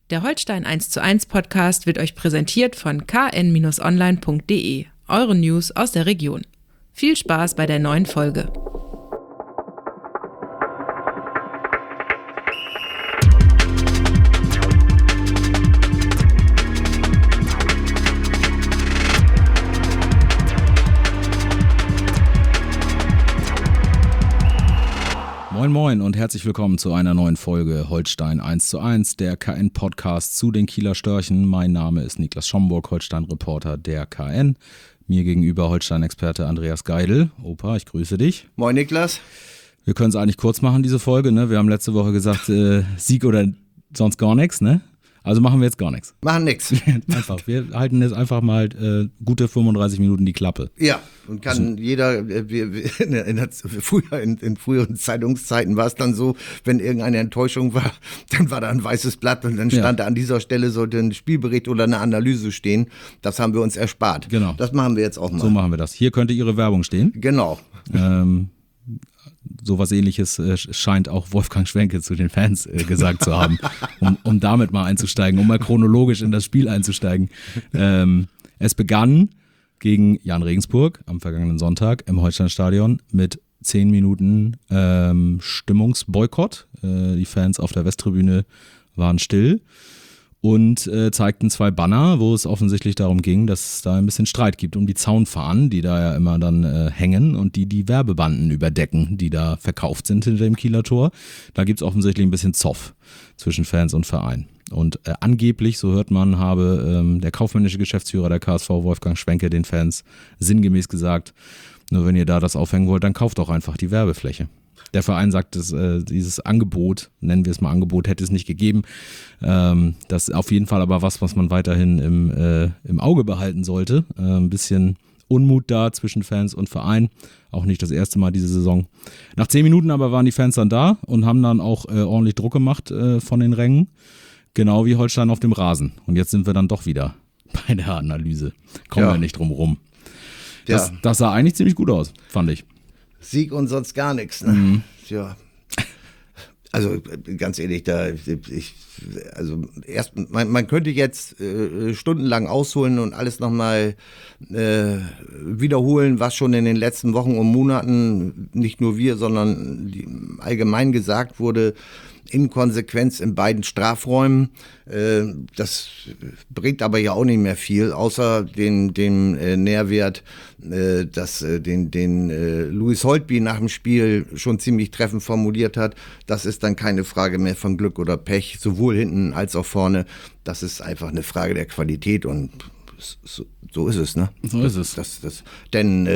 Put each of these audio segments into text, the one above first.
Der Holstein 1:1 Podcast wird euch präsentiert von kn-online.de, eure News aus der Region. Viel Spaß bei der neuen Folge. Moin Moin und herzlich willkommen zu einer neuen Folge Holstein 1:1, der KN-Podcast zu den Kieler Störchen. Mein Name ist Niklas Schomburg, Holstein-Reporter der KN. Mir gegenüber Holstein-Experte Andreas Geidel. Opa, ich grüße dich. Moin Niklas. Wir können es eigentlich kurz machen, diese Folge, ne? Wir haben letzte Woche gesagt, Sieg oder sonst gar nichts, ne? Also machen wir jetzt gar nichts. Machen nichts. Einfach, wir halten jetzt einfach mal gute 35 Minuten die Klappe. Ja, und kann jeder, in früheren Zeitungszeiten war es dann so, wenn irgendeine Enttäuschung war, dann war da ein weißes Blatt und dann stand da an dieser Stelle sollte ein Spielbericht oder eine Analyse stehen. Das haben wir uns erspart. Genau. Das machen wir jetzt auch mal. So machen wir das. Hier könnte Ihre Werbung stehen. Genau. Sowas Ähnliches scheint auch Wolfgang Schwenke zu den Fans gesagt zu haben, um damit mal einzusteigen, um mal chronologisch in das Spiel einzusteigen. Es begann gegen Jan Regensburg am vergangenen Sonntag im Holsteinstadion mit 10 Minuten Stimmungsboykott. Die Fans auf der Westtribüne waren still und zeigten 2 Banner, wo es offensichtlich darum ging, dass es da ein bisschen Streit gibt um die Zaunfahnen, die da ja immer dann hängen und die Werbebanden überdecken, die da verkauft sind hinter dem Kieler Tor. Da gibt es offensichtlich ein bisschen Zoff zwischen Fans und Verein. Und angeblich, so hört man, habe der kaufmännische Geschäftsführer der KSV, Wolfgang Schwenke, den Fans sinngemäß gesagt, nur wenn ihr da das aufhängen wollt, dann kauft doch einfach die Werbefläche. Der Verein sagt, dass dieses Angebot, nennen wir es mal Angebot, hätte es nicht gegeben. Das ist auf jeden Fall aber was man weiterhin im Auge behalten sollte. Ein bisschen Unmut da zwischen Fans und Verein. Auch nicht das erste Mal diese Saison. Nach 10 Minuten aber waren die Fans dann da und haben dann auch ordentlich Druck gemacht von den Rängen. Genau wie Holstein auf dem Rasen. Und jetzt sind wir dann doch wieder bei der Analyse. Kommen wir nicht drum rum. Das sah eigentlich ziemlich gut aus, fand ich. Sieg und sonst gar nichts. Ne? Ja. Also ganz ehrlich, man könnte jetzt stundenlang ausholen und alles nochmal wiederholen, was schon in den letzten Wochen und Monaten, nicht nur wir, sondern allgemein gesagt wurde, Inkonsequenz in beiden Strafräumen. Das bringt aber ja auch nicht mehr viel, außer dem Nährwert, dass den Louis Holtby nach dem Spiel schon ziemlich treffend formuliert hat. Das ist dann keine Frage mehr von Glück oder Pech, sowohl hinten als auch vorne. Das ist einfach eine Frage der Qualität und so ist es, ne? So ist es. Denn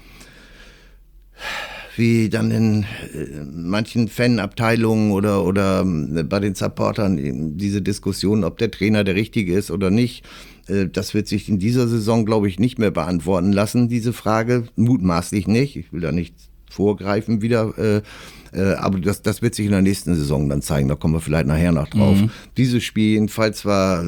wie dann in manchen Fanabteilungen oder bei den Supportern diese Diskussion, ob der Trainer der Richtige ist oder nicht, das wird sich in dieser Saison, glaube ich, nicht mehr beantworten lassen, diese Frage. Mutmaßlich nicht. Ich will da nicht vorgreifen wieder. Aber das wird sich in der nächsten Saison dann zeigen. Da kommen wir vielleicht nachher noch drauf. Dieses Spiel jedenfalls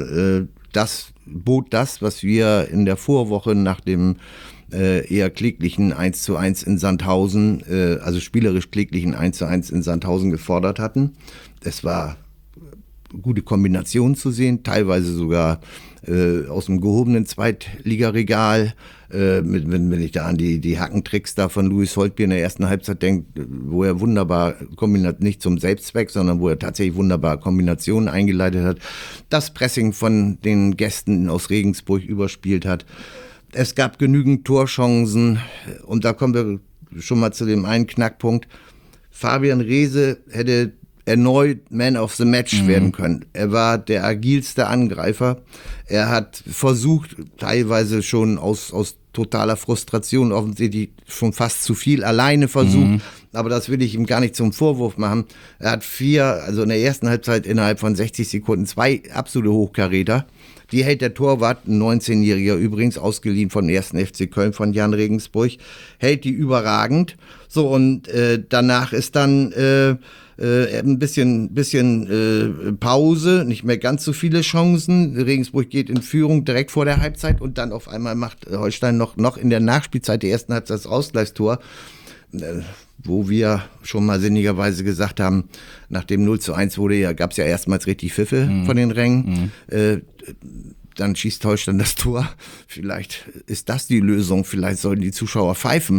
bot das, was wir in der Vorwoche nach dem eher kläglichen 1:1 in Sandhausen, also spielerisch kläglichen 1:1 in Sandhausen gefordert hatten. Es war gute Kombinationen zu sehen, teilweise sogar aus dem gehobenen Zweitligaregal, wenn ich da an die Hackentricks da von Louis Holtby in der ersten Halbzeit denke, wo er wunderbar nicht zum Selbstzweck, sondern wo er tatsächlich wunderbar Kombinationen eingeleitet hat, das Pressing von den Gästen aus Regensburg überspielt hat. Es gab genügend Torchancen und da kommen wir schon mal zu dem einen Knackpunkt. Fabian Reese hätte erneut Man of the Match werden können. Er war der agilste Angreifer. Er hat versucht, teilweise schon aus totaler Frustration, offensichtlich schon fast zu viel alleine versucht, aber das will ich ihm gar nicht zum Vorwurf machen. Er hat in der ersten Halbzeit innerhalb von 60 Sekunden 2 absolute Hochkaräter. Die hält der Torwart, ein 19-Jähriger übrigens, ausgeliehen von 1. FC Köln von Jan Regensburg, hält die überragend. So, und danach ist dann ein bisschen Pause, nicht mehr ganz so viele Chancen. Regensburg geht in Führung direkt vor der Halbzeit und dann auf einmal macht Holstein noch in der Nachspielzeit der ersten Halbzeit das Ausgleichstor. wo wir schon mal sinnigerweise gesagt haben, nach dem 0:1 gab es ja erstmals richtig Pfiffe von den Rängen. Dann schießt Holstein das Tor. Vielleicht ist das die Lösung. Vielleicht sollen die Zuschauer pfeifen.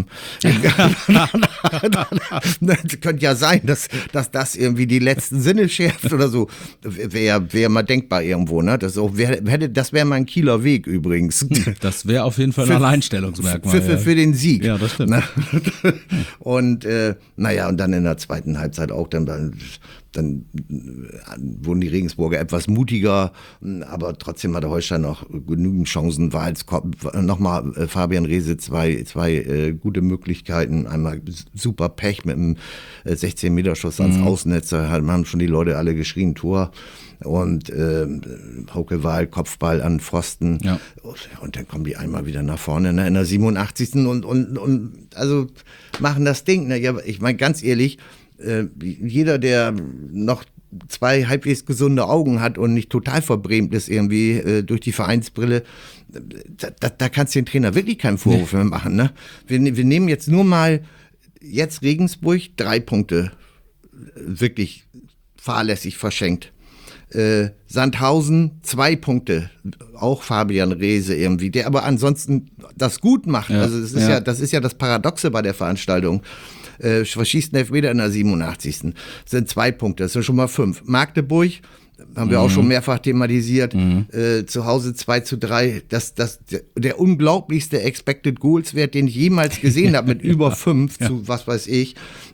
Das könnte ja sein, dass das irgendwie die letzten Sinne schärft oder so. Wäre mal denkbar irgendwo. Ne? Das wäre mein Kieler Weg übrigens. Das wäre auf jeden Fall ein Alleinstellungsmerkmal. Für den Sieg. Ja, das stimmt. Und und dann in der zweiten Halbzeit auch dann wurden die Regensburger etwas mutiger, aber trotzdem hatte Holstein noch genügend Chancen, war als nochmal Fabian Reese zwei gute Möglichkeiten, einmal super Pech mit einem 16-Meter-Schuss ans Außennetz, da haben schon die Leute alle geschrien, Tor. Und Hauke Wahl, Kopfball an Pfosten. Ja. Und dann kommen die einmal wieder nach vorne in der 87. Und also machen das Ding. Ne? Ja, ich meine, ganz ehrlich, jeder, der noch zwei halbwegs gesunde Augen hat und nicht total verbrämt ist irgendwie durch die Vereinsbrille, da kannst du den Trainer wirklich keinen Vorwurf mehr machen. Ne? Wir nehmen jetzt nur mal Regensburg 3 Punkte wirklich fahrlässig verschenkt. Sandhausen 2 Punkte, auch Fabian Reese irgendwie, der aber ansonsten das gut macht. Ja, also das ist ja das Paradoxe bei der Veranstaltung. Verschießt einen Elfmeter in der 87. Das sind 2 Punkte, das sind schon mal 5. Magdeburg, haben wir auch schon mehrfach thematisiert, zu Hause 2:3, der unglaublichste Expected Goals Wert, den ich jemals gesehen habe, mit über 5 zu was weiß ich.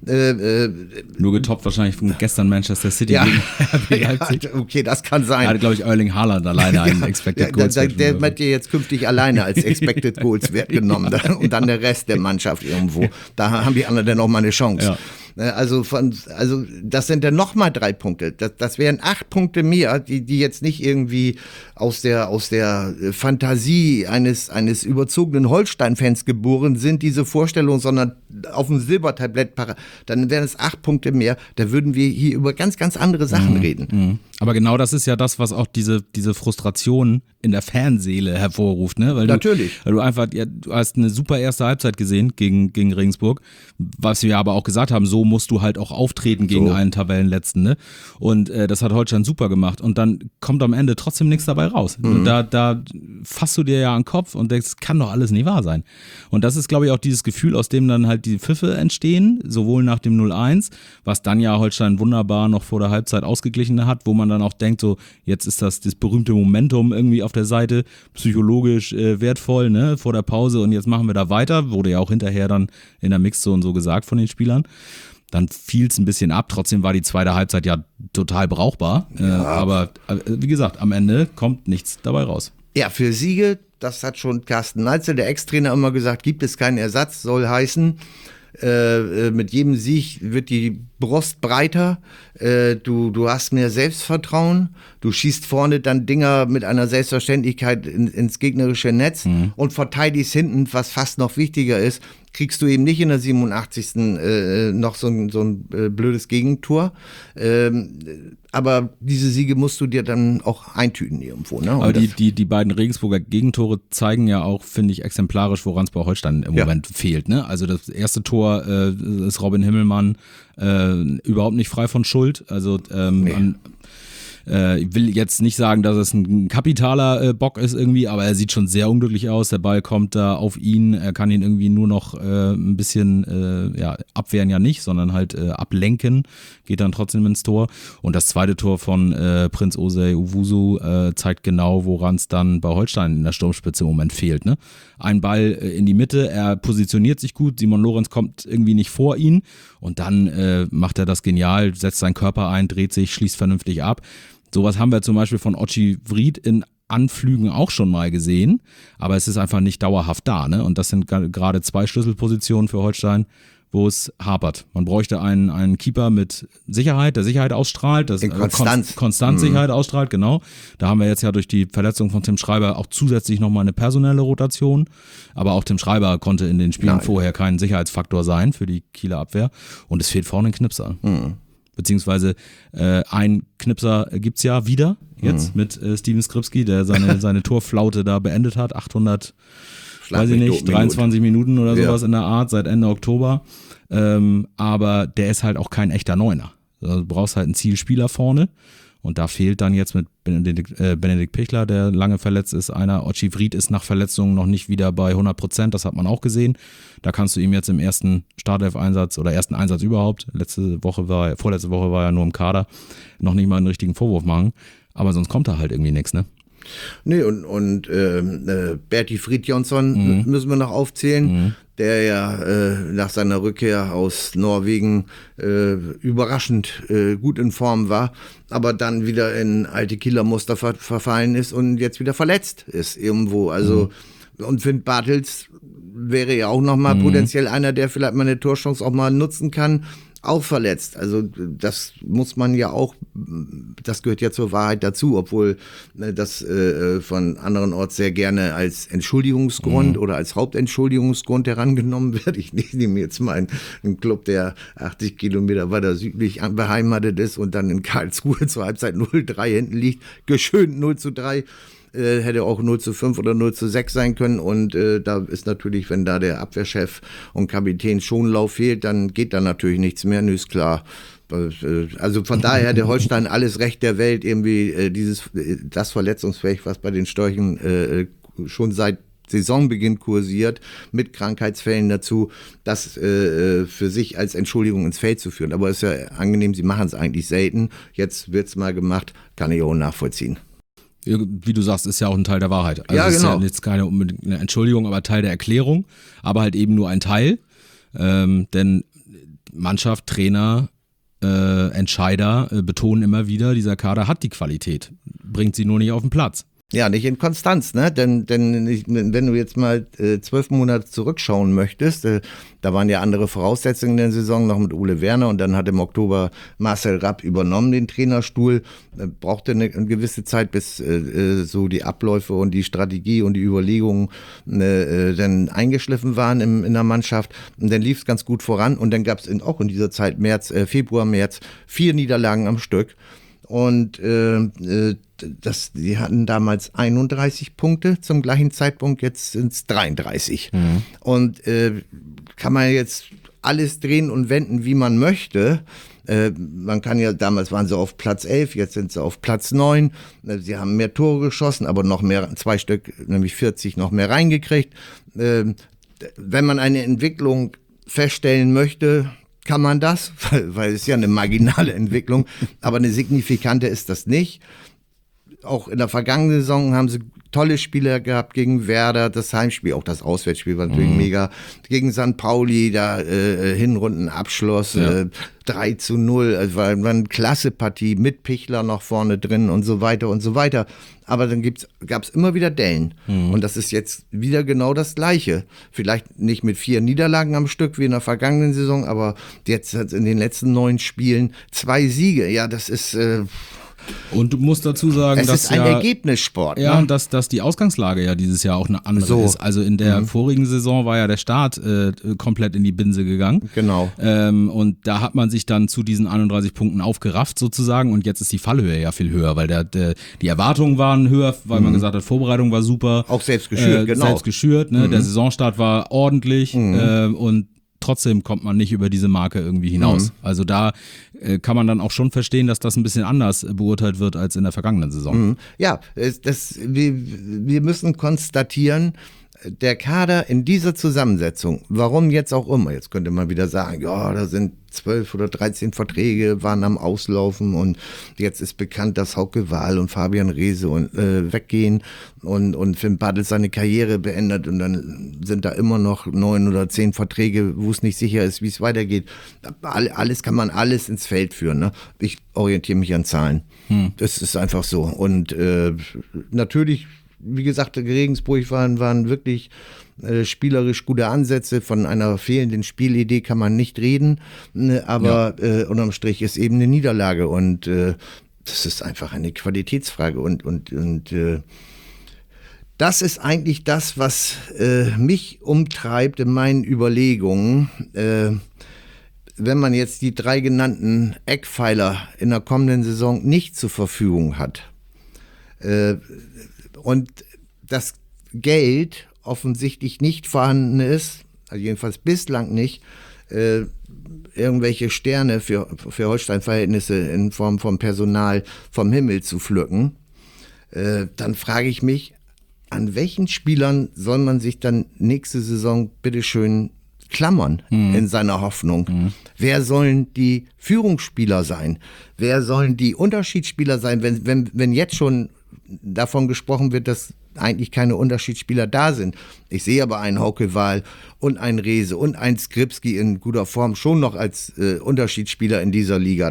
Nur getoppt wahrscheinlich von gestern Manchester City gegen Leipzig. Okay, das kann sein. Da hatte, glaube ich, Erling Haaland alleine einen Expected Goals Wert. Der wird dir jetzt künftig alleine als Expected Goals Wert genommen und dann der Rest der Mannschaft irgendwo. Da haben die anderen dann auch mal eine Chance. Ja. Also das sind dann nochmal 3 Punkte. Das wären 8 Punkte mehr, die jetzt nicht irgendwie aus der Fantasie eines überzogenen Holstein-Fans geboren sind, diese Vorstellung, sondern auf dem Silbertablett, dann wären es 8 Punkte mehr. Da würden wir hier über ganz, ganz andere Sachen reden. Aber genau das ist ja das, was auch diese Frustration in der Fanseele hervorruft, ne? Weil natürlich. Weil du hast eine super erste Halbzeit gesehen gegen Regensburg, was wir aber auch gesagt haben, so musst du halt auch auftreten gegen einen Tabellenletzten, ne? Und das hat Holstein super gemacht und dann kommt am Ende trotzdem nichts dabei raus. Da fasst du dir ja an den Kopf und denkst, kann doch alles nicht wahr sein. Und das ist, glaube ich, auch dieses Gefühl, aus dem dann halt die Pfiffe entstehen, sowohl nach dem 0:1, was dann ja Holstein wunderbar noch vor der Halbzeit ausgeglichen hat, wo man dann auch denkt, so jetzt ist das berühmte Momentum irgendwie auf der Seite, psychologisch wertvoll, ne, vor der Pause und jetzt machen wir da weiter, wurde ja auch hinterher dann in der Mixzone so gesagt von den Spielern. Dann fiel es ein bisschen ab, trotzdem war die zweite Halbzeit ja total brauchbar, aber wie gesagt, am Ende kommt nichts dabei raus. Ja, für Siege, das hat schon Carsten Neitzel, der Ex-Trainer, immer gesagt, gibt es keinen Ersatz, soll heißen, mit jedem Sieg wird die Brust breiter, du hast mehr Selbstvertrauen, du schießt vorne dann Dinger mit einer Selbstverständlichkeit ins gegnerische Netz und verteidigst hinten, was fast noch wichtiger ist, kriegst du eben nicht in der 87. Noch so ein blödes Gegentor. Aber diese Siege musst du dir dann auch eintüten irgendwo. Ne? Aber die beiden Regensburger Gegentore zeigen ja auch, finde ich, exemplarisch, woran es bei Holstein im Moment fehlt. Ne? Also das erste Tor ist Robin Himmelmann überhaupt nicht frei von Schuld. Also ich will jetzt nicht sagen, dass es ein kapitaler Bock ist irgendwie, aber er sieht schon sehr unglücklich aus. Der Ball kommt da auf ihn, er kann ihn irgendwie nur noch ein bisschen abwehren ja nicht, sondern halt ablenken, geht dann trotzdem ins Tor. Und das zweite Tor von Prinz Osei Owusu zeigt genau, woran es dann bei Holstein in der Sturmspitze im Moment fehlt. Ne? Ein Ball in die Mitte, er positioniert sich gut, Simon Lorenz kommt irgendwie nicht vor ihn und dann macht er das genial, setzt seinen Körper ein, dreht sich, schließt vernünftig ab. Sowas haben wir zum Beispiel von Ochi Vried in Anflügen auch schon mal gesehen, aber es ist einfach nicht dauerhaft da. Ne? Und das sind gerade 2 Schlüsselpositionen für Holstein, wo es hapert. Man bräuchte einen Keeper mit Sicherheit, der Sicherheit ausstrahlt, das Konstant Sicherheit ausstrahlt, genau. Da haben wir jetzt ja durch die Verletzung von Tim Schreiber auch zusätzlich nochmal eine personelle Rotation, aber auch Tim Schreiber konnte in den Spielen vorher kein Sicherheitsfaktor sein für die Kieler Abwehr und es fehlt vorne ein Knipser. Beziehungsweise ein Knipser gibt's ja wieder jetzt mit Steven Skripski, der seine Torflaute da beendet hat, 800 weiß ich nicht, 23 Minuten oder sowas in der Art seit Ende Oktober. Aber der ist halt auch kein echter Neuner. Also du brauchst halt einen Zielspieler vorne. Und da fehlt dann jetzt mit Benedikt Pichler, der lange verletzt ist, einer. Ochi Vried ist nach Verletzungen noch nicht wieder bei 100%, das hat man auch gesehen. Da kannst du ihm jetzt im ersten Startelf-Einsatz oder ersten Einsatz überhaupt, vorletzte Woche war er nur im Kader, noch nicht mal einen richtigen Vorwurf machen. Aber sonst kommt da halt irgendwie nichts, ne? Nee, und Berti Fridjonsson müssen wir noch aufzählen, der ja nach seiner Rückkehr aus Norwegen überraschend gut in Form war, aber dann wieder in alte Kieler-Muster verfallen ist und jetzt wieder verletzt ist irgendwo. Also und Finn Bartels wäre ja auch nochmal potenziell einer, der vielleicht mal eine Torchance auch mal nutzen kann. Auch verletzt. Also das muss man ja auch, das gehört ja zur Wahrheit dazu, obwohl das von anderenorts sehr gerne als Entschuldigungsgrund oder als Hauptentschuldigungsgrund herangenommen wird. Ich nehme jetzt mal einen Club, der 80 Kilometer weiter südlich beheimatet ist und dann in Karlsruhe zur Halbzeit 0-3 hinten liegt, geschönt 0-3. Hätte auch 0-5 oder 0-6 sein können und da ist natürlich, wenn da der Abwehrchef und Kapitän Schonlauf fehlt, dann geht da natürlich nichts mehr, ist klar. Also von daher der Holstein alles Recht der Welt, irgendwie das verletzungsfähig, was bei den Störchen schon seit Saisonbeginn kursiert, mit Krankheitsfällen dazu, das für sich als Entschuldigung ins Feld zu führen. Aber es ist ja angenehm, sie machen es eigentlich selten. Jetzt wird es mal gemacht, kann ich auch nachvollziehen. Wie du sagst, ist ja auch ein Teil der Wahrheit. Also ja, genau. Ist ja jetzt keine unbedingt eine Entschuldigung, aber Teil der Erklärung, aber halt eben nur ein Teil. Denn Mannschaft, Trainer, Entscheider betonen immer wieder, dieser Kader hat die Qualität, bringt sie nur nicht auf den Platz. Ja, nicht in Konstanz, ne? Denn wenn du jetzt mal 12 Monate zurückschauen möchtest, da waren ja andere Voraussetzungen in der Saison, noch mit Ole Werner und dann hat im Oktober Marcel Rapp übernommen den Trainerstuhl, brauchte eine gewisse Zeit, bis so die Abläufe und die Strategie und die Überlegungen dann eingeschliffen waren in der Mannschaft und dann lief es ganz gut voran und dann gab es auch in dieser Zeit Februar, März 4 Niederlagen am Stück. Und die hatten damals 31 Punkte zum gleichen Zeitpunkt, jetzt sind es 33. Und kann man jetzt alles drehen und wenden, wie man möchte. Man kann ja, damals waren sie auf Platz 11, jetzt sind sie auf Platz 9. Sie haben mehr Tore geschossen, aber noch mehr, 2 Stück, nämlich 40, noch mehr reingekriegt. Wenn man eine Entwicklung feststellen möchte, kann man das, weil es ja eine marginale Entwicklung, aber eine signifikante ist das nicht. Auch in der vergangenen Saison haben sie tolle Spieler gehabt gegen Werder, das Heimspiel, auch das Auswärtsspiel war natürlich mega, gegen St. Pauli, da Hinrundenabschluss, 3-0, also war eine klasse Partie mit Pichler noch vorne drin und so weiter und so weiter. Aber dann gab's immer wieder Dellen. Und das ist jetzt wieder genau das Gleiche. Vielleicht nicht mit 4 Niederlagen am Stück wie in der vergangenen Saison, aber jetzt in den letzten 9 Spielen 2 Siege. Ja, das ist... Und du musst dazu sagen, es dass ist ein Ergebnissport. Ja, ne? und dass die Ausgangslage ja dieses Jahr auch eine andere ist. Also in der vorigen Saison war ja der Start komplett in die Binse gegangen. Genau. Und da hat man sich dann zu diesen 31 Punkten aufgerafft sozusagen und jetzt ist die Fallhöhe ja viel höher, weil die Erwartungen waren höher, weil man gesagt hat, Vorbereitung war super. Auch selbst geschürt, genau. Selbst geschürt, ne? Der Saisonstart war ordentlich und trotzdem kommt man nicht über diese Marke irgendwie hinaus. Also da kann man dann auch schon verstehen, dass das ein bisschen anders beurteilt wird als in der vergangenen Saison. Ja, wir müssen konstatieren, der Kader in dieser Zusammensetzung, warum jetzt auch immer, jetzt könnte man wieder sagen, ja, da sind 12 oder 13 Verträge, waren am Auslaufen und jetzt ist bekannt, dass Hauke Wahl und Fabian Reese weggehen und Finn Bartels seine Karriere beendet und dann sind da immer noch 9 oder 10 Verträge, wo es nicht sicher ist, wie es weitergeht. Alles kann man alles ins Feld führen. Ne? Ich orientiere mich an Zahlen. Das ist einfach so. Und natürlich, wie gesagt, Regensburg waren wirklich spielerisch gute Ansätze. Von einer fehlenden Spielidee kann man nicht reden, aber unterm Strich ist eben eine Niederlage und das ist einfach eine Qualitätsfrage und das ist eigentlich das, was mich umtreibt in meinen Überlegungen. Wenn man jetzt die 3 genannten Eckpfeiler in der kommenden Saison nicht zur Verfügung hat, und das Geld offensichtlich nicht vorhanden ist, also jedenfalls bislang nicht, irgendwelche Sterne für Holstein-Verhältnisse in Form von Personal vom Himmel zu pflücken, dann frage ich mich, an welchen Spielern soll man sich dann nächste Saison bitteschön klammern in seiner Hoffnung? Wer sollen die Führungsspieler sein? Wer sollen die Unterschiedsspieler sein, wenn jetzt schon davon gesprochen wird, dass eigentlich keine Unterschiedsspieler da sind? Ich sehe aber einen Hauke Wahl und einen Rehse und einen Skripski in guter Form schon noch als Unterschiedsspieler in dieser Liga.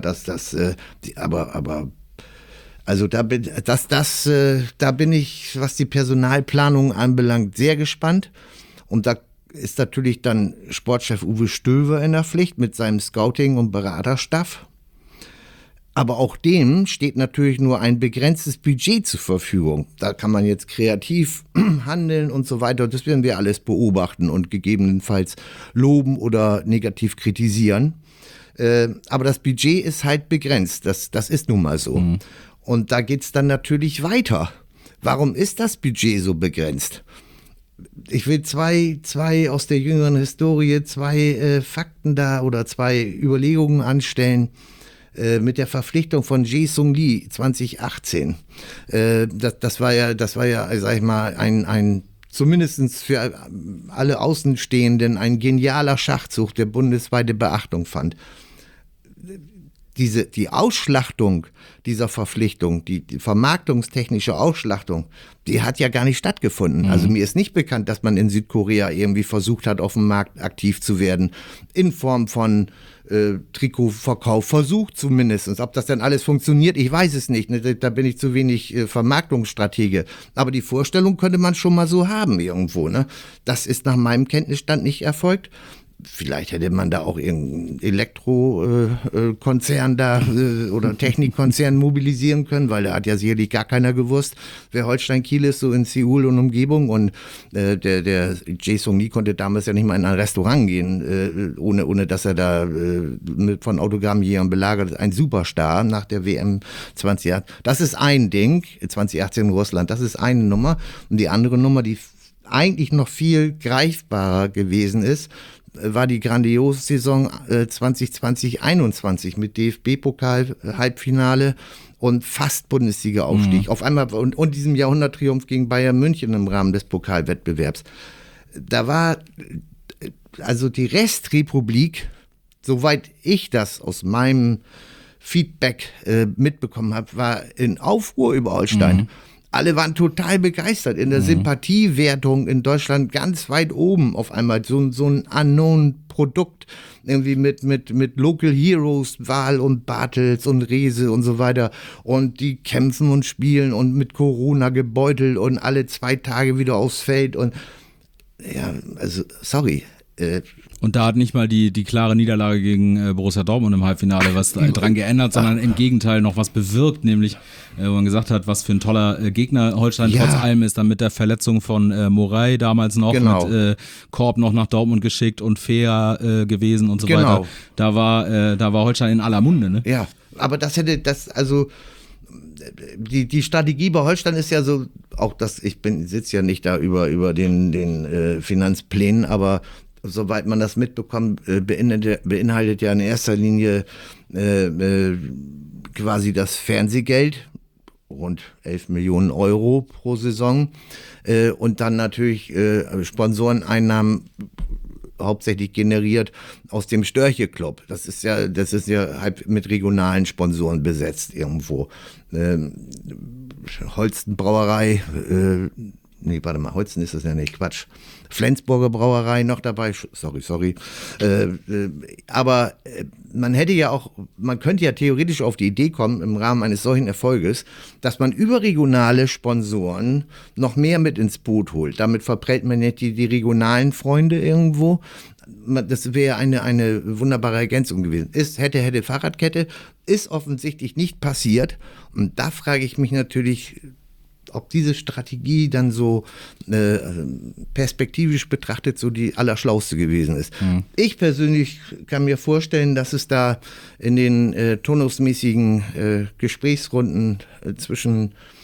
Also da bin ich, was die Personalplanung anbelangt, sehr gespannt. Und da ist natürlich dann Sportchef Uwe Stöver in der Pflicht mit seinem Scouting- und Beraterstaff. Aber auch dem steht natürlich nur ein begrenztes Budget zur Verfügung. Da kann man jetzt kreativ handeln und so weiter. Das werden wir alles beobachten und gegebenenfalls loben oder negativ kritisieren. Aber das Budget ist halt begrenzt. Das ist nun mal so. Und da geht's dann natürlich weiter. Warum ist das Budget so begrenzt? Ich will zwei aus der jüngeren Historie, Fakten da oder 2 Überlegungen anstellen. Mit der Verpflichtung von Jae-Sung Lee 2018. Das war ja, sag ich mal, ein zumindest für alle Außenstehenden ein genialer Schachzug, der bundesweite Beachtung fand. Die Ausschlachtung dieser Verpflichtung, die vermarktungstechnische Ausschlachtung, die hat ja gar nicht stattgefunden. Also mir ist nicht bekannt, dass man in Südkorea irgendwie versucht hat, auf dem Markt aktiv zu werden, in Form von Trikotverkauf, versucht zumindest. Ob das dann alles funktioniert, ich weiß es nicht. Da bin ich zu wenig Vermarktungsstratege. Aber die Vorstellung könnte man schon mal so haben irgendwo. Ne? Das ist nach meinem Kenntnisstand nicht erfolgt. Vielleicht hätte man da auch irgendeinen Elektrokonzern oder Technikkonzern mobilisieren können, weil da hat ja sicherlich gar keiner gewusst, wer Holstein Kiel ist, so in Seoul und Umgebung. Und der Jae-Sung Lee konnte damals ja nicht mal in ein Restaurant gehen, ohne dass er da von Autogrammjägern belagert ist. Ein Superstar nach der WM 2018. Das ist ein Ding, 2018 in Russland, das ist eine Nummer. Und die andere Nummer, die eigentlich noch viel greifbarer gewesen ist, war die grandiose Saison 2020-21 mit DFB-Pokal-Halbfinale und fast Bundesliga-Aufstieg. Auf einmal und diesem Jahrhunderttriumph gegen Bayern München im Rahmen des Pokalwettbewerbs. Da war also die Restrepublik, soweit ich das aus meinem Feedback mitbekommen habe, war in Aufruhr über Holstein. Alle waren total begeistert. In der Sympathiewertung in Deutschland ganz weit oben auf einmal so ein Unknown-Produkt. Irgendwie mit Local Heroes, Wahl und Bartels und Rehse und so weiter. Und die kämpfen und spielen und mit Corona gebeutelt und alle 2 Tage wieder aufs Feld. Und ja, also sorry. Und da hat nicht mal die klare Niederlage gegen Borussia Dortmund im Halbfinale was dran geändert, sondern im Gegenteil noch was bewirkt, nämlich wo man gesagt hat, was für ein toller Gegner Holstein trotz allem ist, dann mit der Verletzung von Moray damals noch, mit Korb noch nach Dortmund geschickt und fair gewesen und so weiter. Da war Holstein in aller Munde, ne? Ja, aber die Strategie bei Holstein ist ja so, auch ich sitze ja nicht da über den Finanzplänen, aber soweit man das mitbekommt, beinhaltet ja in erster Linie quasi das Fernsehgeld, rund 11 Millionen Euro pro Saison, und dann natürlich Sponsoreneinnahmen hauptsächlich generiert aus dem Störche Club. Das ist ja halb mit regionalen Sponsoren besetzt irgendwo. Holsten Brauerei, Holsten ist das ja nicht, Quatsch. Flensburger Brauerei noch dabei, sorry. Aber man könnte ja theoretisch auf die Idee kommen, im Rahmen eines solchen Erfolges, dass man überregionale Sponsoren noch mehr mit ins Boot holt. Damit verprellt man nicht die regionalen Freunde irgendwo. Das wäre eine wunderbare Ergänzung gewesen. Hätte Fahrradkette, ist offensichtlich nicht passiert. Und da frage ich mich natürlich, ob diese Strategie dann so perspektivisch betrachtet so die allerschlauste gewesen ist. Ich persönlich kann mir vorstellen, dass es da in den turnusmäßigen Gesprächsrunden zwischen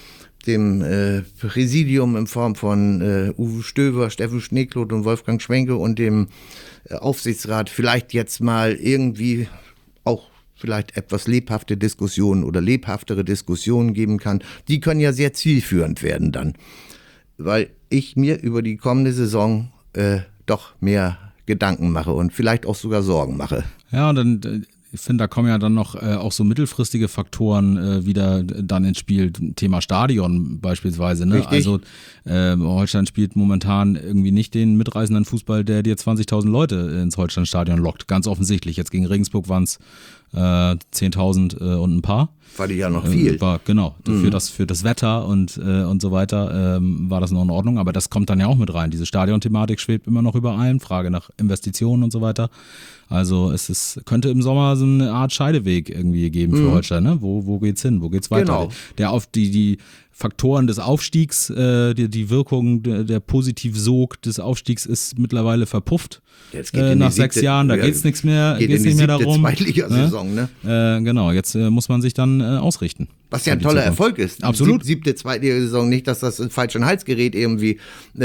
dem Präsidium in Form von Uwe Stöver, Steffen Schneekloth und Wolfgang Schwenke und dem Aufsichtsrat vielleicht jetzt mal irgendwie auch vielleicht etwas lebhaftere Diskussionen geben kann. Die können ja sehr zielführend werden dann, weil ich mir über die kommende Saison doch mehr Gedanken mache und vielleicht auch sogar Sorgen mache. Ja, und dann, ich finde, da kommen ja dann noch auch so mittelfristige Faktoren wieder dann ins Spiel. Thema Stadion beispielsweise. Ne? Also Holstein spielt momentan irgendwie nicht den mitreißenden Fußball, der dir 20.000 Leute ins Holstein-Stadion lockt. Ganz offensichtlich. Jetzt gegen Regensburg waren es 10.000 und ein paar. War die ja noch viel. Genau, für das Wetter und so weiter war das noch in Ordnung, aber das kommt dann ja auch mit rein. Diese Stadionthematik schwebt immer noch über allem, Frage nach Investitionen und so weiter. Also könnte im Sommer so eine Art Scheideweg irgendwie geben für Holstein. Ne? Wo geht's hin? Wo geht's weiter? Genau. Der auf die Faktoren des Aufstiegs, die Wirkung, der Positivsog des Aufstiegs ist mittlerweile verpufft. Jetzt geht nach 6 Jahren, da geht's nichts mehr, geht's nicht mehr darum. Zweitligasaison, ne? Genau, jetzt muss man sich dann ausrichten. Was ja ein toller Erfolg ist. Absolut. Siebte Zweitligasaison, nicht, dass das falsch in den Hals gerät irgendwie.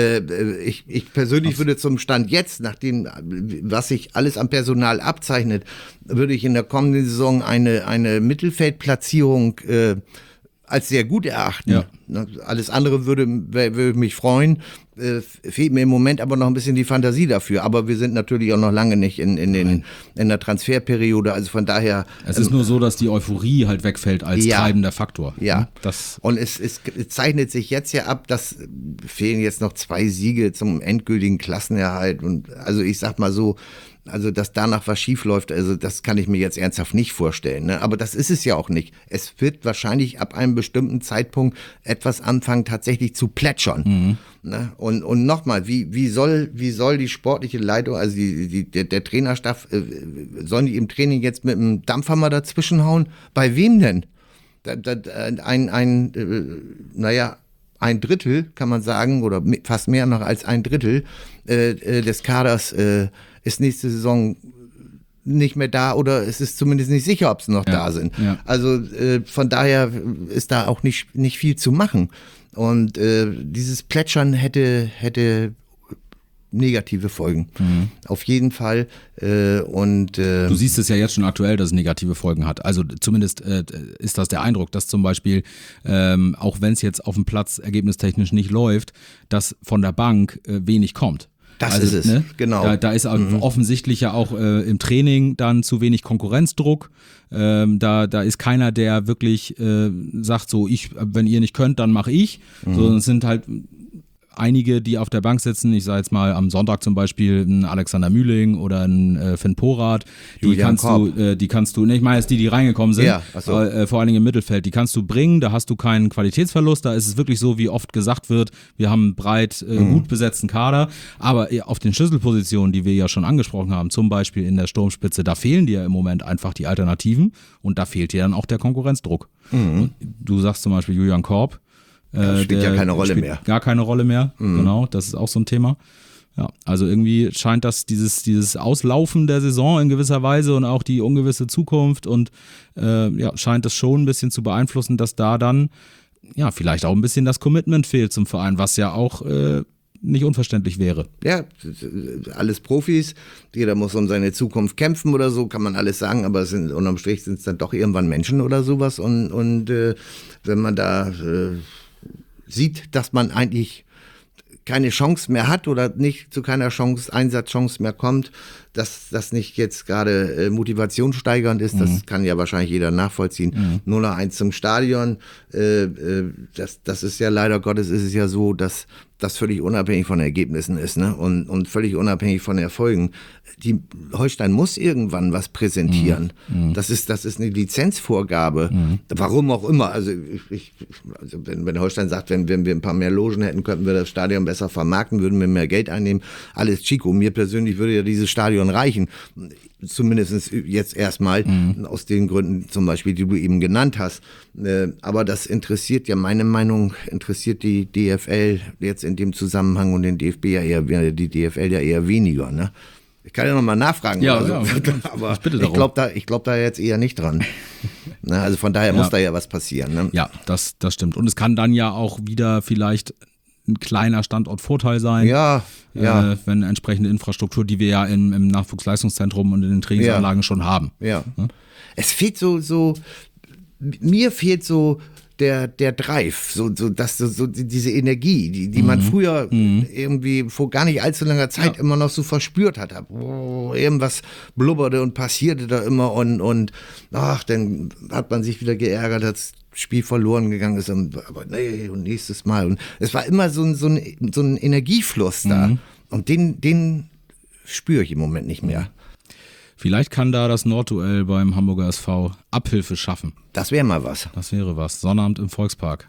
Ich persönlich würde zum Stand jetzt, nach dem, was sich alles am Personal abzeichnet, würde ich in der kommenden Saison eine Mittelfeldplatzierung als sehr gut erachten. Ja. Alles andere würde mich freuen. Fehlt mir im Moment aber noch ein bisschen die Fantasie dafür. Aber wir sind natürlich auch noch lange nicht in der Transferperiode. Also von daher. Es ist nur so, dass die Euphorie halt wegfällt als treibender Faktor. Ja. Und es zeichnet sich jetzt ja ab, dass fehlen jetzt noch 2 Siege zum endgültigen Klassenerhalt. Und also ich sag mal so, also dass danach was schief läuft, also das kann ich mir jetzt ernsthaft nicht vorstellen. Ne? Aber das ist es ja auch nicht. Es wird wahrscheinlich ab einem bestimmten Zeitpunkt etwas anfangen tatsächlich zu plätschern. Ne? Und nochmal, wie soll die sportliche Leitung, also der Trainerstab, sollen die im Training jetzt mit einem Dampfhammer dazwischenhauen? Bei wem denn? Ein Drittel, kann man sagen, oder fast mehr noch als ein Drittel des Kaders ist nächste Saison nicht mehr da oder es ist zumindest nicht sicher, ob sie noch da sind. Ja. Also von daher ist da auch nicht viel zu machen. Und dieses Plätschern hätte negative Folgen. Auf jeden Fall. Du siehst es ja jetzt schon aktuell, dass es negative Folgen hat. Also zumindest ist das der Eindruck, dass zum Beispiel, auch wenn es jetzt auf dem Platz ergebnistechnisch nicht läuft, dass von der Bank wenig kommt. Das ist es, ne? Genau. Da ist offensichtlich ja auch im Training dann zu wenig Konkurrenzdruck. Da ist keiner, der wirklich sagt so, wenn ihr nicht könnt, dann mache ich. So, es sind halt einige, die auf der Bank sitzen, ich sage jetzt mal am Sonntag zum Beispiel ein Alexander Mühling oder ein Finn Porath, die kannst du, ich meine jetzt die reingekommen sind, vor allen Dingen im Mittelfeld, die kannst du bringen, da hast du keinen Qualitätsverlust, da ist es wirklich so, wie oft gesagt wird, wir haben einen breit gut besetzten Kader, aber auf den Schlüsselpositionen, die wir ja schon angesprochen haben, zum Beispiel in der Sturmspitze, da fehlen dir im Moment einfach die Alternativen und da fehlt dir dann auch der Konkurrenzdruck. Du sagst zum Beispiel Julian Korb, spielt ja keine Rolle mehr. Gar keine Rolle mehr, genau, das ist auch so ein Thema. Ja, also irgendwie scheint das dieses Auslaufen der Saison in gewisser Weise und auch die ungewisse Zukunft und scheint das schon ein bisschen zu beeinflussen, dass da dann vielleicht auch ein bisschen das Commitment fehlt zum Verein, was ja auch nicht unverständlich wäre. Ja, alles Profis, jeder muss um seine Zukunft kämpfen oder so, kann man alles sagen, aber unterm Strich sind es dann doch irgendwann Menschen oder sowas und wenn man da sieht, dass man eigentlich keine Chance mehr hat oder nicht zu keiner Einsatzchance mehr kommt, dass das nicht jetzt gerade motivationssteigernd ist, das kann ja wahrscheinlich jeder nachvollziehen. 0-1 zum Stadion, das ist ja leider Gottes, ist es ja so, dass das völlig unabhängig von Ergebnissen ist, ne? Und völlig unabhängig von Erfolgen. Die Holstein muss irgendwann was präsentieren. Das ist eine Lizenzvorgabe. Warum auch immer. Also wenn Holstein sagt, wenn wir ein paar mehr Logen hätten, könnten wir das Stadion besser vermarkten, würden wir mehr Geld einnehmen. Alles Chico. Mir persönlich würde ja dieses Stadion reichen. Zumindest jetzt erstmal aus den Gründen zum Beispiel, die du eben genannt hast. Aber das interessiert ja, meine Meinung, interessiert die DFL jetzt in dem Zusammenhang und den DFB ja eher, die DFL ja eher weniger, ne? Ich kann ja nochmal nachfragen. Ja, aber ich glaube da jetzt eher nicht dran. Ne? Also von daher muss da ja was passieren. Ne? Ja, das stimmt. Und es kann dann ja auch wieder vielleicht ein kleiner Standortvorteil sein. Ja. Wenn entsprechende Infrastruktur, die wir ja im Nachwuchsleistungszentrum und in den Trainingsanlagen schon haben. Ja. Es fehlt mir fehlt so der Drive, diese Energie, die man früher irgendwie vor gar nicht allzu langer Zeit immer noch so verspürt hat. Irgendwas blubberte und passierte da immer und dann hat man sich wieder geärgert, dass das Spiel verloren gegangen ist, aber nee, und nächstes Mal. Und es war immer so ein Energiefluss da und den spüre ich im Moment nicht mehr. Vielleicht kann da das Nordduell beim Hamburger SV Abhilfe schaffen. Das wäre mal was. Das wäre was. Sonnabend im Volkspark.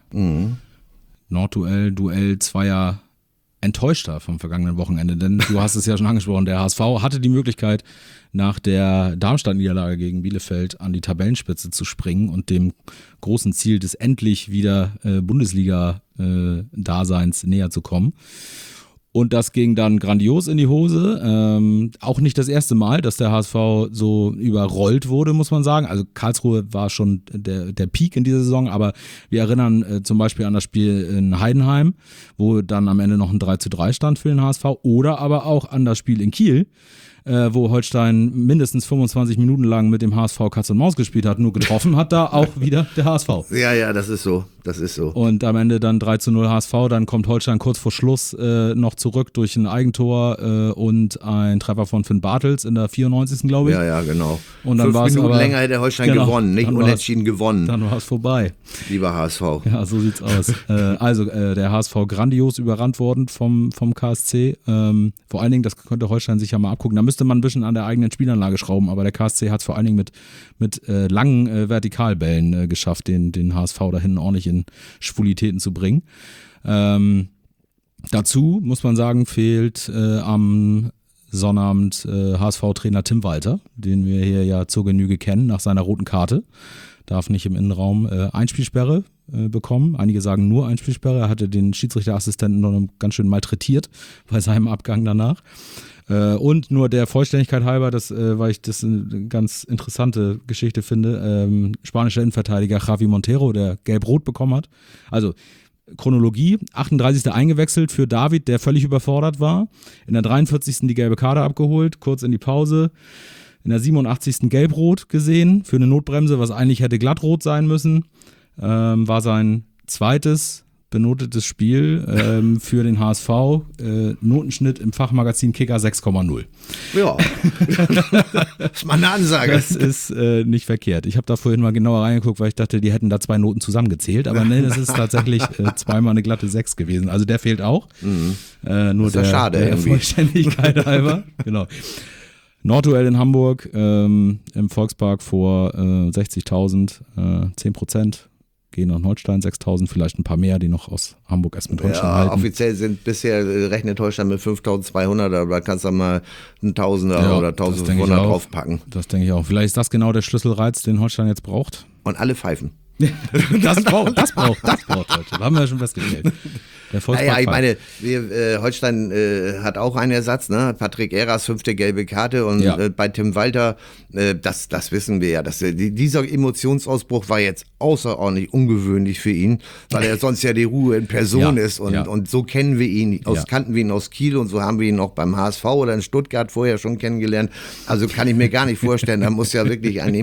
Duell zweier Enttäuschter vom vergangenen Wochenende. Denn du hast es ja schon angesprochen, der HSV hatte die Möglichkeit, nach der Darmstadt-Niederlage gegen Bielefeld an die Tabellenspitze zu springen und dem großen Ziel des endlich wieder Bundesliga-Daseins näher zu kommen. Und das ging dann grandios in die Hose. Auch nicht das erste Mal, dass der HSV so überrollt wurde, muss man sagen. Also Karlsruhe war schon der Peak in dieser Saison, aber wir erinnern zum Beispiel an das Spiel in Heidenheim, wo dann am Ende noch ein 3:3 stand für den HSV, oder aber auch an das Spiel in Kiel, wo Holstein mindestens 25 Minuten lang mit dem HSV Katz und Maus gespielt hat. Nur getroffen hat da auch wieder der HSV. Ja, das ist so. Und am Ende dann 3:0 HSV, dann kommt Holstein kurz vor Schluss noch zurück durch ein Eigentor und ein Treffer von Finn Bartels in der 94. glaube ich. Ja, genau. Und dann 5 Minuten länger hätte Holstein gewonnen, nicht unentschieden gewonnen. Dann war es vorbei. Lieber HSV. Ja, so sieht's aus. Der HSV grandios überrannt worden vom KSC. Vor allen Dingen, das könnte Holstein sich ja mal abgucken. Da müsste man ein bisschen an der eigenen Spielanlage schrauben, aber der KSC hat es vor allen Dingen mit langen Vertikalbällen geschafft, den HSV da hinten ordentlich in Schwulitäten zu bringen. Dazu muss man sagen, fehlt am Sonnabend HSV-Trainer Tim Walter, den wir hier ja zur Genüge kennen nach seiner roten Karte. Darf nicht im Innenraum Einspielsperre bekommen. Einige sagen nur Einspielsperre. Er hatte den Schiedsrichterassistenten noch ganz schön malträtiert bei seinem Abgang danach. Und nur der Vollständigkeit halber, weil ich das eine ganz interessante Geschichte finde, spanischer Innenverteidiger Javi Montero, der gelb-rot bekommen hat. Also Chronologie, 38. eingewechselt für David, der völlig überfordert war. In der 43. die gelbe Karte abgeholt, kurz in die Pause. In der 87. gelb-rot gesehen für eine Notbremse, was eigentlich hätte glattrot sein müssen. War sein zweites benotetes Spiel für den HSV. Notenschnitt im Fachmagazin Kicker 6,0. Ja, das ist mal eine Ansage. Das ist nicht verkehrt. Ich habe da vorhin mal genauer reingeguckt, weil ich dachte, die hätten da 2 Noten zusammengezählt. Aber nee, das ist tatsächlich zweimal eine glatte 6 gewesen. Also der fehlt auch. Nur das ist schade, der Vollständigkeit halber. Genau. Nordduell in Hamburg im Volkspark vor 60.000, 10%. Gehen nach Holstein, 6.000, vielleicht ein paar mehr, die noch aus Hamburg erst mit Holstein halten. Offiziell bisher rechnet Holstein mit 5.200, aber da kannst du mal einen Tausender oder 1.500 draufpacken. Das denke ich auch. Vielleicht ist das genau der Schlüsselreiz, den Holstein jetzt braucht. Und alle pfeifen. Das braucht Holstein. Das haben wir ja schon festgestellt. Naja, ich meine, Holstein hat auch einen Ersatz, ne? Patrick Eras, 5. gelbe Karte und bei Tim Walter, das wissen wir ja, dass dieser Emotionsausbruch war jetzt außerordentlich ungewöhnlich für ihn, weil er sonst ja die Ruhe in Person ist und so kennen wir ihn, kannten wir ihn aus Kiel und so haben wir ihn auch beim HSV oder in Stuttgart vorher schon kennengelernt. Also kann ich mir gar nicht vorstellen, da muss ja wirklich eine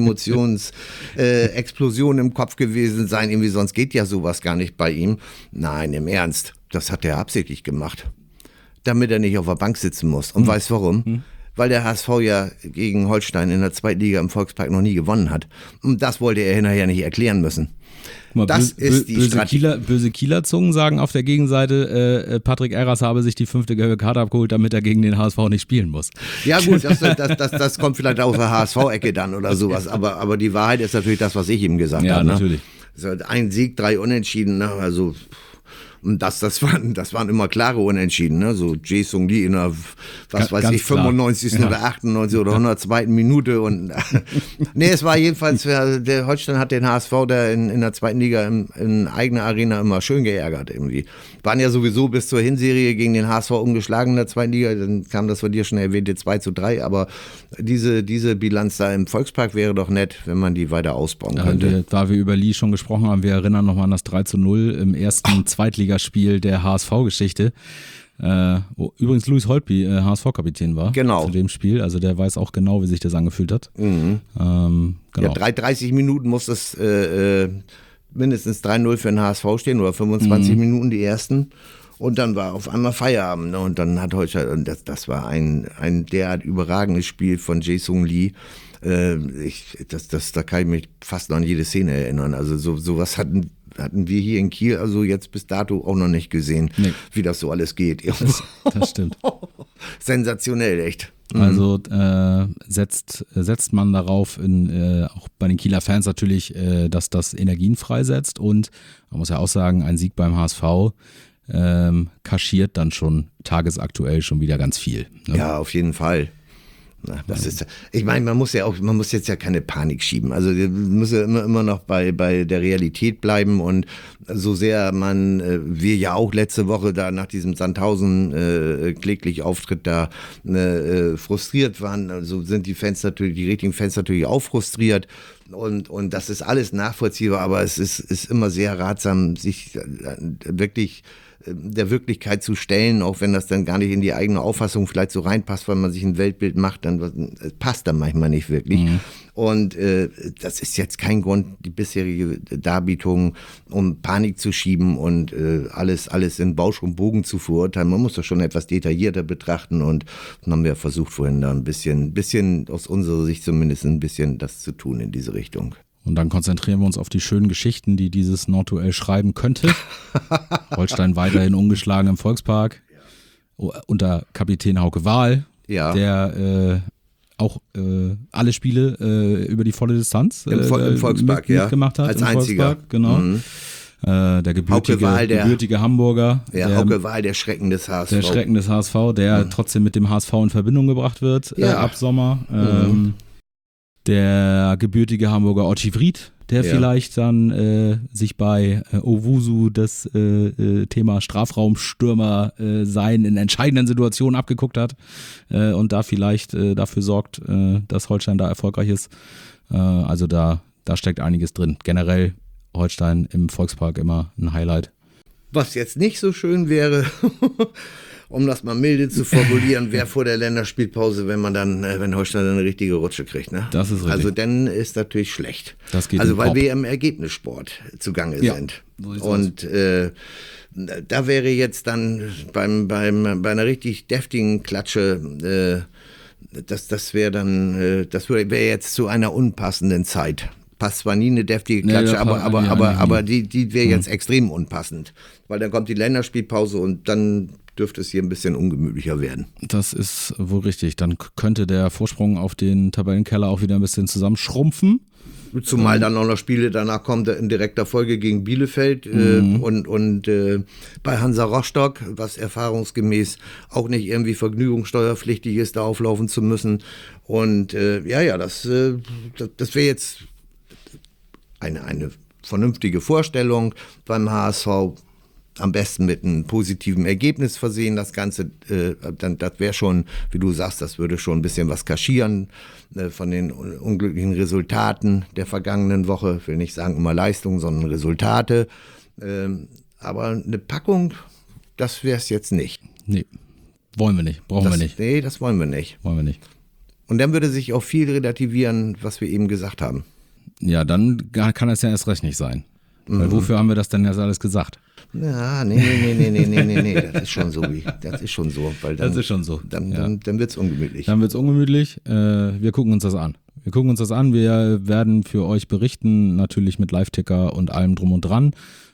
Emotionsexplosion im Kopf gewesen sein, irgendwie sonst geht ja sowas gar nicht bei ihm. Nein, im Ernst. Das hat er absichtlich gemacht, damit er nicht auf der Bank sitzen muss. Und weißt warum? Weil der HSV ja gegen Holstein in der 2. Liga im Volkspark noch nie gewonnen hat. Und das wollte er hinterher nicht erklären müssen. Mal, das ist die Strategie. Böse Kieler Zungen sagen auf der Gegenseite, Patrick Eras habe sich die 5. gelbe Karte abgeholt, damit er gegen den HSV nicht spielen muss. Ja gut, das kommt vielleicht aus der HSV-Ecke dann oder sowas. Aber die Wahrheit ist natürlich das, was ich ihm gesagt habe. Ja, natürlich. Ne? Ein Sieg, 3 Unentschieden, ne? Also Und das waren immer klare Unentschieden, ne? So Jae-Sung Lee in der, was weiß ich, 95. Ja. oder 98. oder 102. Minute. Und nee, es war jedenfalls, der Holstein hat den HSV da in der zweiten Liga in eigener Arena immer schön geärgert irgendwie. Waren ja sowieso bis zur Hinserie gegen den HSV ungeschlagen in der zweiten Liga, dann kam das von dir schon erwähnte 2:3, aber diese Bilanz da im Volkspark wäre doch nett, wenn man die weiter ausbauen könnte. Da wir über Lee schon gesprochen haben, wir erinnern nochmal an das 3:0 im ersten Zweitligaspiel der HSV-Geschichte. Wo übrigens Louis Holtby HSV-Kapitän war Genau. zu dem Spiel, also der weiß auch genau, wie sich das angefühlt hat. Mhm. Genau. Ja, 30 Minuten muss das mindestens 3:0 für den HSV stehen oder 25 Minuten die ersten. Und dann war auf einmal Feierabend. Ne? Und dann hat Holstein, und das war ein derart überragendes Spiel von Jae-Sung Lee. Da kann ich mich fast noch an jede Szene erinnern. Also sowas hatten wir hier in Kiel also jetzt bis dato auch noch nicht gesehen, wie das so alles geht. Das stimmt. Sensationell, echt. Also setzt man darauf, auch bei den Kieler Fans natürlich, dass das Energien freisetzt. Und man muss ja auch sagen, ein Sieg beim HSV kaschiert dann schon tagesaktuell schon wieder ganz viel. Ne? Ja, auf jeden Fall. Na, das ist, ich meine, man muss jetzt ja keine Panik schieben. Also man muss ja immer noch bei der Realität bleiben, und so sehr wir ja auch letzte Woche da nach diesem Sandhausen kläglich Auftritt da frustriert waren, also sind die richtigen Fans natürlich auch frustriert. Und das ist alles nachvollziehbar, aber es ist immer sehr ratsam, sich wirklich der Wirklichkeit zu stellen, auch wenn das dann gar nicht in die eigene Auffassung vielleicht so reinpasst, weil man sich ein Weltbild macht, dann passt dann manchmal nicht wirklich. Mhm. Und das ist jetzt kein Grund, die bisherige Darbietung, um Panik zu schieben und alles in Bausch und Bogen zu verurteilen. Man muss das schon etwas detaillierter betrachten, und dann haben wir versucht vorhin da ein bisschen aus unserer Sicht zumindest ein bisschen das zu tun in diese Richtung. Und dann konzentrieren wir uns auf die schönen Geschichten, die dieses Nordduell schreiben könnte. Holstein weiterhin ungeschlagen im Volkspark, unter Kapitän Hauke Wahl, der auch alle Spiele über die volle Distanz im Volkspark mitgemacht hat. Als einziger. Volkspark, genau. Mhm. Der gebürtige Hamburger. Hauke Wahl, der Schrecken des HSV. Der Schrecken des HSV, der trotzdem mit dem HSV in Verbindung gebracht wird ab Sommer. Der gebürtige Hamburger Otti Vried, der vielleicht dann sich bei Owusu das Thema Strafraumstürmer sein in entscheidenden Situationen abgeguckt hat und da vielleicht dafür sorgt, dass Holstein da erfolgreich ist. Also da steckt einiges drin. Generell Holstein im Volkspark immer ein Highlight. Was jetzt nicht so schön wäre, um das mal milde zu formulieren, wäre vor der Länderspielpause, wenn Holstein dann eine richtige Rutsche kriegt. Ne? Das ist richtig. Also dann ist natürlich schlecht. Das geht weil wir im Ergebnissport zugange sind. So und da wäre jetzt dann bei einer richtig deftigen Klatsche, das wäre jetzt zu einer unpassenden Zeit. Passt zwar nie eine deftige Klatsche, aber die wäre jetzt extrem unpassend, weil dann kommt die Länderspielpause und dann dürfte es hier ein bisschen ungemütlicher werden. Das ist wohl richtig. Dann könnte der Vorsprung auf den Tabellenkeller auch wieder ein bisschen zusammenschrumpfen. Zumal dann auch noch Spiele danach kommen in direkter Folge gegen Bielefeld und bei Hansa Rostock, was erfahrungsgemäß auch nicht irgendwie vergnügungssteuerpflichtig ist, da auflaufen zu müssen. Und das wäre jetzt eine vernünftige Vorstellung beim HSV, am besten mit einem positiven Ergebnis versehen. Das Ganze, das wäre schon, wie du sagst, das würde schon ein bisschen was kaschieren von den unglücklichen Resultaten der vergangenen Woche. Ich will nicht sagen immer Leistungen, sondern Resultate. Aber eine Packung, das wäre es jetzt nicht. Nee, wollen wir nicht, brauchen wir nicht. Nee, das wollen wir nicht. Wollen wir nicht. Und dann würde sich auch viel relativieren, was wir eben gesagt haben. Ja, dann kann es ja erst recht nicht sein. Weil wofür haben wir das denn jetzt alles gesagt? Ja, nee, das ist schon so. Weil dann, das ist schon so. Dann wird es ungemütlich. Dann wird es ungemütlich. Wir gucken uns das an. Wir werden für euch berichten, natürlich mit Live-Ticker und allem drum und dran.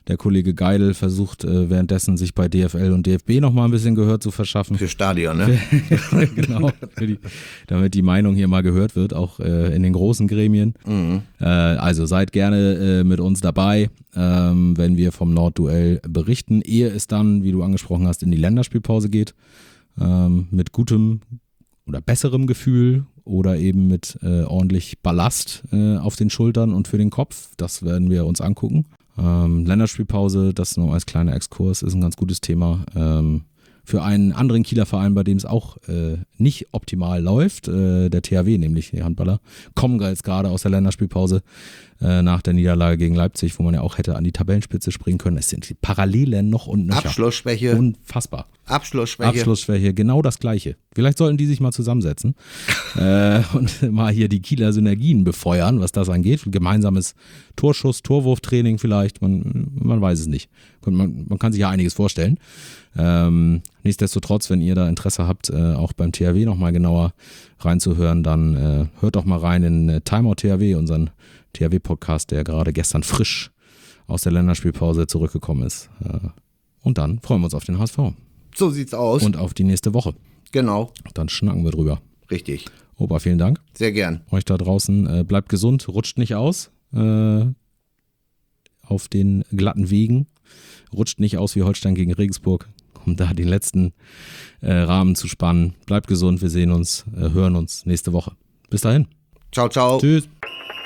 Der Kollege Geidel versucht währenddessen sich bei DFL und DFB nochmal ein bisschen Gehör zu verschaffen. Für Stadion, ne? Genau, damit die Meinung hier mal gehört wird, auch in den großen Gremien. Also seid gerne mit uns dabei, wenn wir vom Nordduell berichten, ehe es dann, wie du angesprochen hast, in die Länderspielpause geht, mit gutem oder besserem Gefühl oder eben mit ordentlich Ballast auf den Schultern und für den Kopf. Das werden wir uns angucken. Länderspielpause, das nur als kleiner Exkurs, ist ein ganz gutes Thema. Für einen anderen Kieler Verein, bei dem es auch nicht optimal läuft, der THW, nämlich die Handballer, kommen jetzt gerade aus der Länderspielpause nach der Niederlage gegen Leipzig, wo man ja auch hätte an die Tabellenspitze springen können. Es sind die Parallelen noch und nöcher. Abschlussschwäche. Unfassbar. Abschlussschwäche, genau das Gleiche. Vielleicht sollten die sich mal zusammensetzen und mal hier die Kieler Synergien befeuern, was das angeht. Gemeinsames Torwurftraining vielleicht, man weiß es nicht. Man kann sich ja einiges vorstellen. Nichtsdestotrotz, wenn ihr da Interesse habt, auch beim THW nochmal genauer reinzuhören, dann hört doch mal rein in Timeout THW, unseren THW-Podcast, der gerade gestern frisch aus der Länderspielpause zurückgekommen ist. Und dann freuen wir uns auf den HSV. So sieht's aus. Und auf die nächste Woche. Genau. Dann schnacken wir drüber. Richtig. Opa, vielen Dank. Sehr gern. Euch da draußen, bleibt gesund, rutscht nicht aus auf den glatten Wegen. Rutscht nicht aus wie Holstein gegen Regensburg, um da den letzten Rahmen zu spannen. Bleibt gesund, wir sehen uns, hören uns nächste Woche. Bis dahin. Ciao, ciao. Tschüss.